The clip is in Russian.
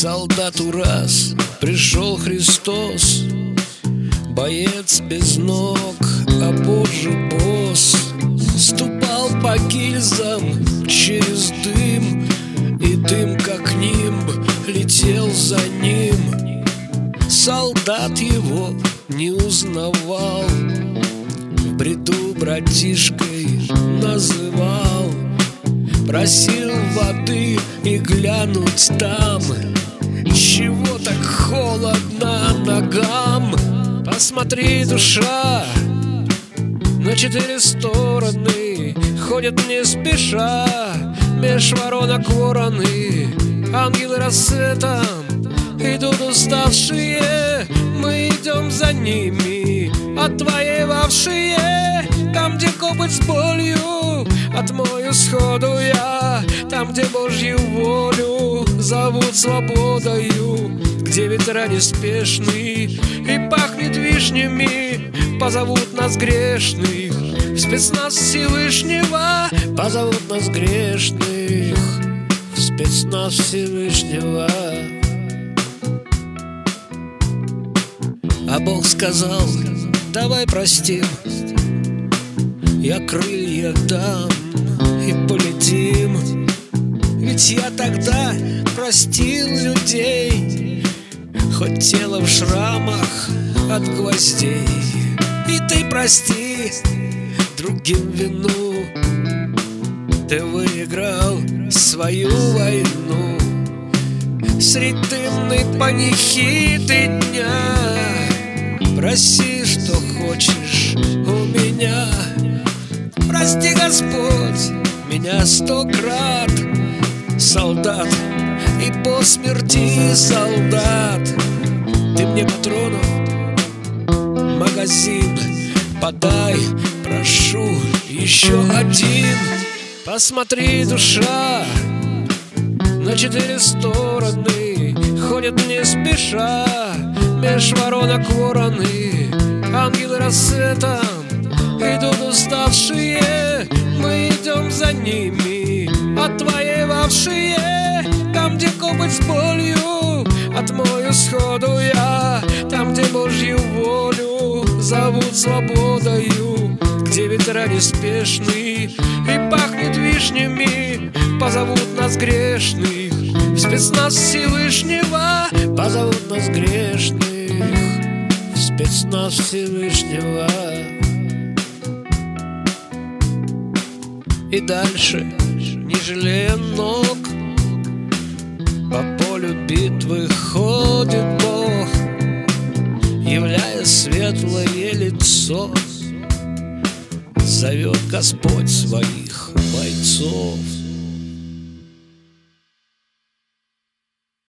солдату раз пришел Христос, боец без ног, а Божий босс. Ступал по гильзам через дым, и дым, как нимб, летел за ним. Солдат его не узнавал, в бреду братишкой называл. Просил воды и глянуть там, чего так холодно ногам. Посмотри, душа, на 4 стороны ходят не спеша, меж воронок вороны, ангелы рассветом идут уставшие. Мы идем за ними, отвоевавшие, там, где копоть с болью отмою сходу я, там, где Божью волю зовут свободою, где ветра неспешны и пахнет вишнями, позовут нас грешных в спецназ Всевышнего, позовут нас грешных в спецназ Всевышнего. А Бог сказал: давай простим, я крылья дам и полетим. Ведь я тогда простил людей, хоть тело в шрамах от гвоздей. И ты прости другим вину, ты выиграл свою войну. Средь дымной панихиды дня проси, что хочешь у меня. Прости, Господь, меня 100 крат, солдат и по смерти солдат. Ты мне патронов магазин подай, прошу, еще один. Посмотри, душа, на 4 стороны ходят не спеша, меж воронок вороны, ангелы рассветом идут уставшие. Мы идем за ними, отвоевавшие, там, где копоть с болью отмою сходу я, там, где Божью волю зовут свободою, где ветра неспешны и пахнет вишнями, позовут нас грешных в спецназ Всевышнего, позовут нас грешных в спецназ Всевышнего. И дальше, не жалея ног, по полю битвы ходит Бог, являя светлое лицо, зовет Господь своих бойцов.